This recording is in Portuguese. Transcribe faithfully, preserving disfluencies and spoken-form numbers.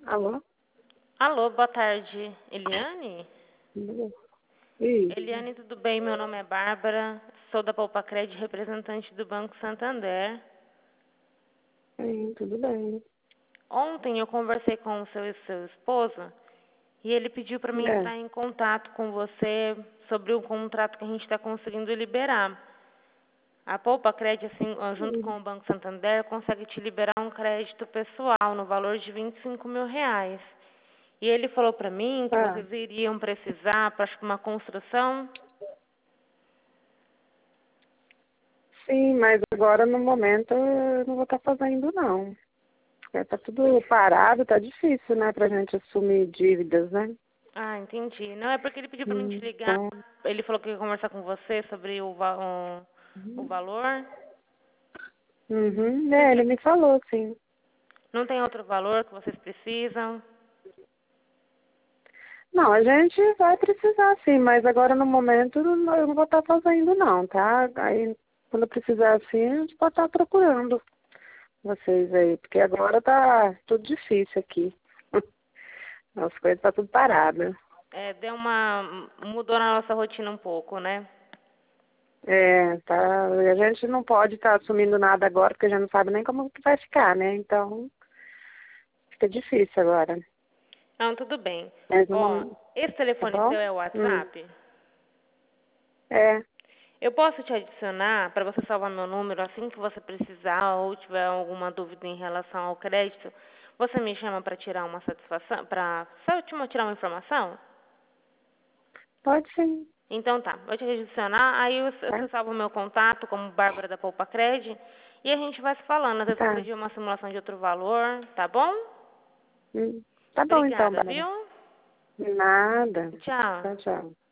Alô? Alô, boa tarde, Eliane? Isso. Eliane, tudo bem? Meu nome é Bárbara, sou da Poupa-Cred, representante do Banco Santander. Sim, tudo bem. Ontem eu conversei com o seu, seu esposo e ele pediu para mim É. entrar em contato com você sobre o contrato que a gente está conseguindo liberar. A Poupa-Cred, assim, junto Hum. com o Banco Santander, consegue te liberar um crédito pessoal no valor de vinte e cinco mil reais. E ele falou para mim que Ah, vocês iriam precisar para uma construção. sim, mas agora no momento eu não vou estar fazendo não. É, tá tudo parado, tá difícil, né, pra gente assumir dívidas, né? Ah, entendi. Não, é porque ele pediu para mim te Hum, ligar. Então, Ele falou que ia conversar com você sobre o, va- o, o valor. uhum, Você é, ele tem- me falou, sim. Não tem outro valor que vocês precisam? Não, a gente vai precisar sim, mas agora no momento não- eu não vou estar fazendo não, tá? Aí quando eu precisar sim, a gente pode estar procurando vocês aí, porque agora tá tudo difícil aqui. As coisas tá tudo parada. É, deu uma... Mudou na nossa rotina um pouco, né? É, tá. A gente não pode estar assumindo nada agora, porque a gente não sabe nem como que vai ficar, né? Então, fica difícil agora. Não, tudo bem. Mas no Ó, momento, esse tá telefone bom? seu é o Hum. WhatsApp? É, Eu posso te adicionar para você salvar meu número assim que você precisar ou tiver alguma dúvida em relação ao crédito. Você me chama para tirar uma satisfação, para só te tirar uma informação? pode sim, Então tá, vou te adicionar, aí você tá? você salva o meu contato como Bárbara da Poupa Cred e a gente vai se falando. Às vezes você Tá. pedir uma simulação de outro valor, tá bom? Hum. Tá bom então, Obrigada, Bárbara. viu? Nada. Tchau. Tchau, tchau.